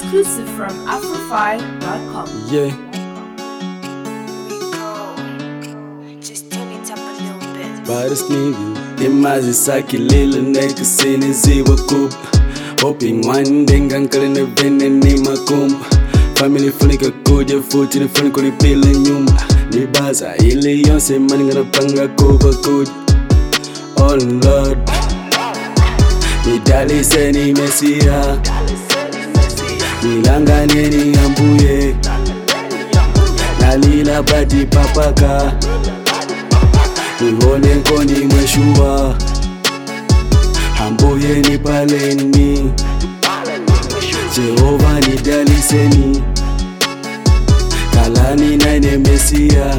Exclusive from Afrofy.com. Yeah. Just turn it up a little bit. Baddest nigga imazi saki lila neka sini ziwa kuba hoping one day ngankale na vene ni makumba family funika kuja futi ni funika kulipila nyumba ni baza ili yonse mani ngana panga kuba kuja oh lord ni dali seni mesia nilangane ni ambuye nalila badi papaka nivone nkoni mweshua ambuye ni paleni Jehova ni daliseni kalani naine mesia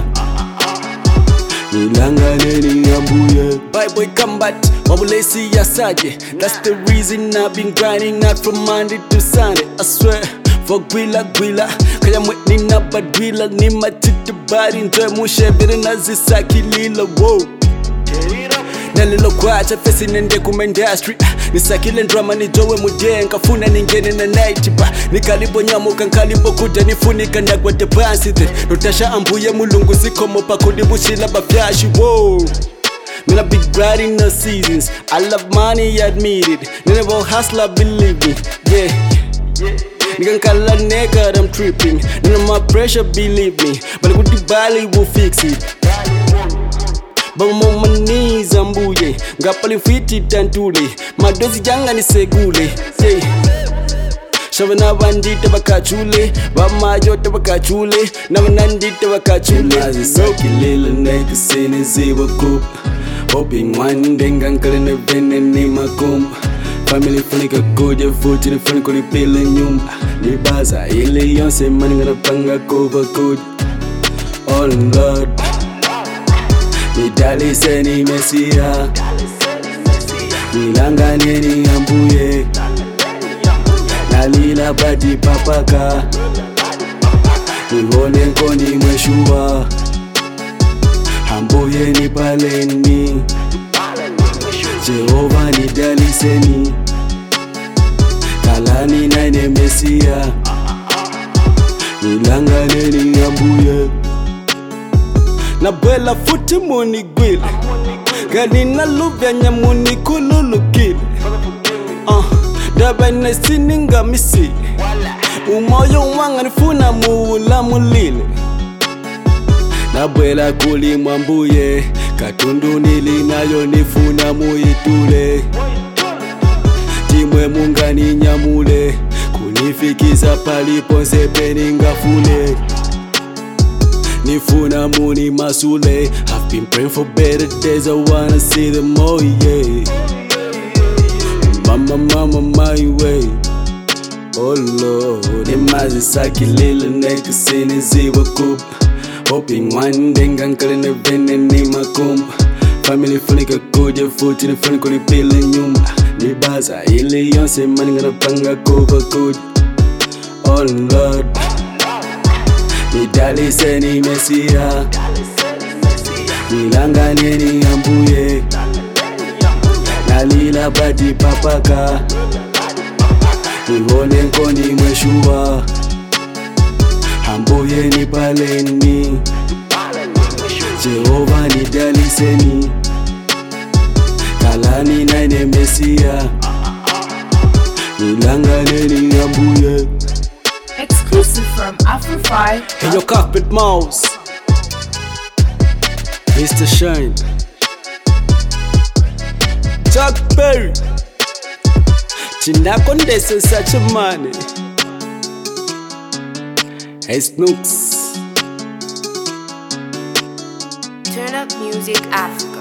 nilanganeni ambuye Bible combat wabulesi ya saje. That's the reason I've been grinding out from Monday to Sunday. I swear for gwila kaya mwini na badwila ni matiti bari njoe mushe vire nazisaki lila wow nalilo kwacha fesi nende kumendastry nisakile drama nijowe mudie nkafuna ningene na night ba nikalibo nyamuka nkalibo kuda nifunika ndagwa de bansite notasha ambuye mulungu sikomo pakudibushila bafyashi wow Man, I be grinding no seasons. I love money, admit it. Never hustler, believe me. Yeah. Nigga kala nigga, I'm tripping. None of my pressure, believe me. But with the bali, we'll fix it. But I'm on my knees, ambuye. Ngapali fiti tantule. Madozi janga ni segule. Yeah. Shavana bandita bakachule, bamajote bakachule, namanandita bakachule. Mazi soki lila neka sini ziwa kuba hoping one day ngankale na vene ni makumba family funika kuja futi ni funika kulipila nyumba ni baza ili yonse mani ngana panga kuba kuja oh lord ni dali seni mesia nilangane ni ambuye nalila badi papaka nivone nkoni mweshua ambuye ni paleni Jehova ni daliseni kalani naine mesia nilanganeni ambuye nabwela futi muni gwile gani naluvya nyamuni kululukile dabene sininga misi umoyo wanga nifuna muula mulile nabwela kuli mwambuye katundu nilinayo nifuna muitule timwe mungani nyamule kunifikisa palipo nsepeni ngafule nifuna muni masule I've been praying for better days I wanna see them all yeah mama my way oh lord imazi saki lila neka sini ziwa kuba hoping one day ngankale na vene ni makumba family funika kuja futi ni funika kulipila nyumba ni baza ili yonse mani ngana panga kuba kuja oh lord ni dali seni mesia nilangane ni ambuye nalila badi papaka nivone nkoni mweshua ambuye ni paleni Jehova ni daliseni kalani naine mesia nilanganeni ambuye Exclusive from Afrofy. Hey yo carpet mouse Mr. Shine Chuck Berry Chinakondese such a money Hey Snooks Turn up music Africa.